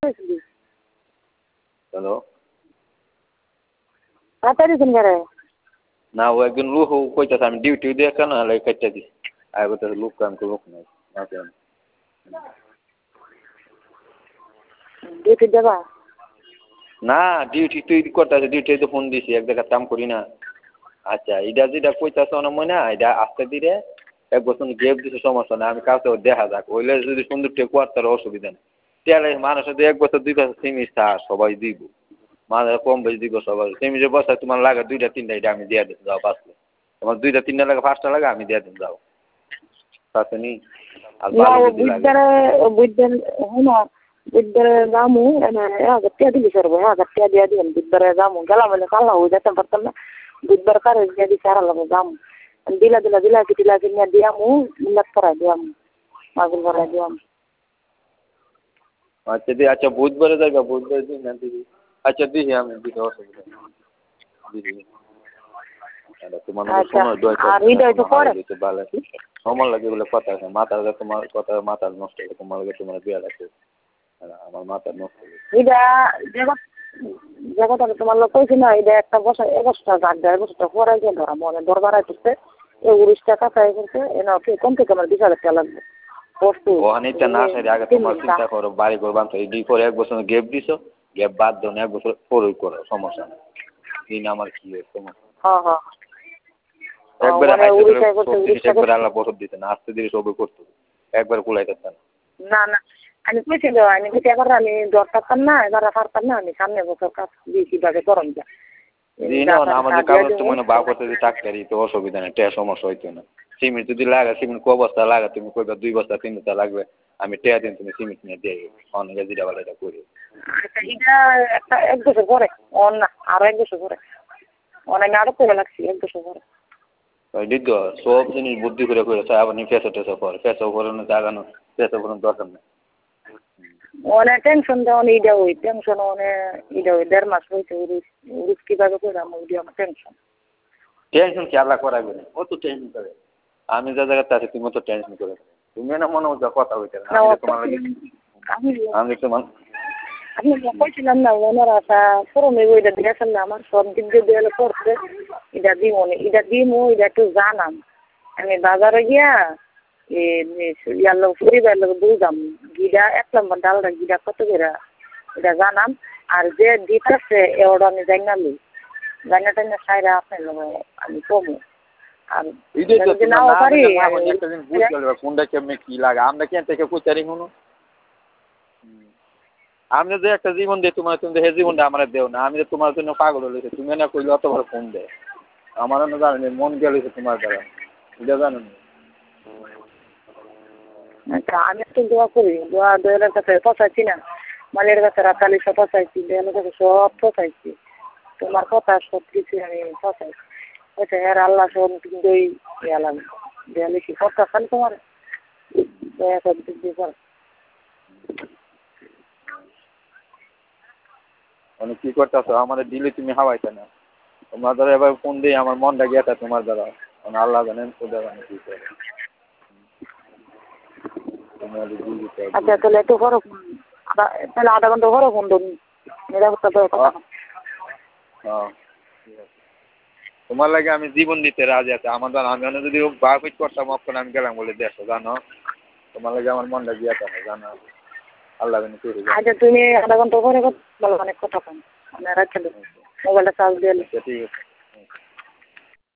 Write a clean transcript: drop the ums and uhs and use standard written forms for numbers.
hello, তাড়াতাড়ি দিন করে না ও একজন লোক কইতাছে আমি ডিউটি দিয়ে কেন কেটে দিই আয় বলতেছে লোক কাম লোক নাই না কেন ডিউটি দেবা না ডিউটি তুই করতেছে ডিউটি তো ফোন দিছি এক জায়গায় কাম করি না আচ্ছা এটা যেটা কইতাছে অনেক মনে না এটা আস্তে ধীরে এক বছর গেপ দিছে সমস্যা না আমি কাউকে দেখা যাক ওইলে যদি সুন্দর টেক তার অসুবিধা নেই তাহলে মানুষ এক বছর 2 বছর সিমিস সবাই দিব মানুষ কম বেশি দিব সবাই সিমিসের বস্তা তোমার লাগে 2টা 3টা এটা আমি দিয়ে দিতে যাও বাঁচলে তোমার 2টা 3টা লাগে 5টা লাগে আমি দিয়ে দিতে যাও তাতে নি আর ভালো যদি লাগে বুধবারে যামু গতিয়া দিলি সরব গতিয়া দিয়া দিন বুধবারে যামু গেলাম মানে কাল হয়ে যেতে পারতাম না বুধবার কারে দিয়া দি সারা লাগে যামু দিলা নিয়ে দিয়ামু মিলাত করাই দিয়ামু মাগুল করাই দিয়ামু আচ্ছা দি আচ্ছা বুধবারে যাইবা বুধবারে দিন না দিদি আচ্ছা দিহি আমি দিতে অসুবিধা দিদি তোমার সময় সময় লাগে বলে কথা আছে মাথা তোমার কথা মাথা নষ্ট হবে তোমার তোমার বিয়া লাগবে আমার মাথা নষ্ট হবে জায়গাটা তোমার লোক কইছি না এটা একটা বছর 1 গাছ দেয় বছরটা পরাই গিয়ে ধরা মনে দরবার আইতেছে এই 19 টাকা চাই করছে এনা কম থেকে আমার 20,000 টাকা লাগবে ওখানেটা না সাইড আগে তোমার চিন্তা করো বাড়ি করবান তো এই পরে 1 বছর গ্যাপ দিছো গ্যাপ বাদ দাও 1 বছর পরেই করো সমস্যা নেই দিন আমার কি সমস্যা হ্যাঁ একবারে একবারে আল্লাহ বছর দিতে না আস্তে ধীরে সবই করতো একবার কুলাইতে না আমি কইছিল আমি যদি এবার আমি জ্বর থাকতাম না এবার পারতাম না আমি সামনে বছর কাজ দিয়েছি ভাবে গরম যা আমাদের কাগজ তো মনে বা করতে যে টাকারি তো অসুবিধা নেই টেয়া সমস্যা হইতো না সিমেন্ট যদি লাগে সিমেন্ট ক বস্তা লাগে তুমি কইবা 2 বস্তা 3 বস্তা লাগবে আমি টেয়া দিন তুমি সিমেন্ট নিয়ে দিয়ে অনেক যেটা বলে এটা করি আচ্ছা এটা একটা 1 বছর পরে না আরো 1 বছর পরে অনেক আরো করে লাগছি 1 বছর পরে দিদি সব জিনিস বুদ্ধি করে করেছে আপনি ফেসে টেসে করে ফেসে করানো জাগানো ফেসে করানো দরকার নেই অনেক টেনশন দেওয়ান ইডা ওই টেনশন অনেক ইডা ওই 1.5 মাস হয়েছে উরুস কিভাবে করে আমার ইডা আমার টেনশন কি আল্লাহ করাবে না অত টেনশন করে আমি যা জায়গাতে আছি তুমি তো টেনশন করে তুমি না মনে হচ্ছে কথা হইতে না তোমার লাগে আমি তোমার আমি কইছিলাম না ওনার আশা ফোরমে ওইটা দিয়েছেন না আমার সব দিক দিয়ে দেওয়ালে করছে এটা দিমো এটা একটু জানাম আমি বাজারে গিয়া ইয়ার লোক পরিবার লোক বুঝাম গিডা 1 নম্বর ডালটা গিডা কত করে এটা জানাম আর যে দিতেছে এওটা আমি জানালি জানাটা সাইরা আপনার লোক আমি কমু আর যদি নাও পারি কোনটা কেমনি কি লাগে আমরা কেন থেকে কুচারি শুনো আমি যে একটা জীবন দিয়ে তোমার তুমি হে জীবনটা আমার দেও না আমি তোমার জন্য পাগল হয়েছে তুমি না কইলে অত বড় ফোন দেয় আমার না জানি মন গেলেছে তোমার দ্বারা এটা জানো না আচ্ছা আমি একটু দোয়া করি দোয়ালের কাছে পচাইছি না মালের কাছে রাতালি সব পচাইছি দোয়ালের কাছে সব পচাইছি তোমার কথা সব কিছু আমি পচাইছি আচ্ছা হ্যাঁ আল্লাহ সব দই গেলাম দেয়ালে কি কথা খালি তোমার দয়া সব দিক দিয়ে কর মানে কি করতেছো আমাদের দিলে তুমি হাওয়াইতে না তোমার দ্বারা এবার ফোন দিয়ে আমার মনটা গেছে তোমার দ্বারা মানে আল্লাহ জানেন খোদা জানে কি করে আচ্ছা তাহলে একটু করো তাহলে আধা ঘন্টা করো ফোন দেবো নিরাপত্তা তো কথা হ্যাঁ তোমার লাগে আমি জীবন দিতে রাজি আছে আমার জানো আমি যদি বাপিট করতাম অক্ষণ আমি গেলাম বলে দেখো জানো তোমার লাগে আমার মনটা গিয়েছে না জানো আল্লাহ জানে কি আচ্ছা তুমি আধা ঘন্টা পরে বলো অনেক কথা কম আমি রাখতে দেবো মোবাইলটা চার্জ দিয়ে ঠিক আছে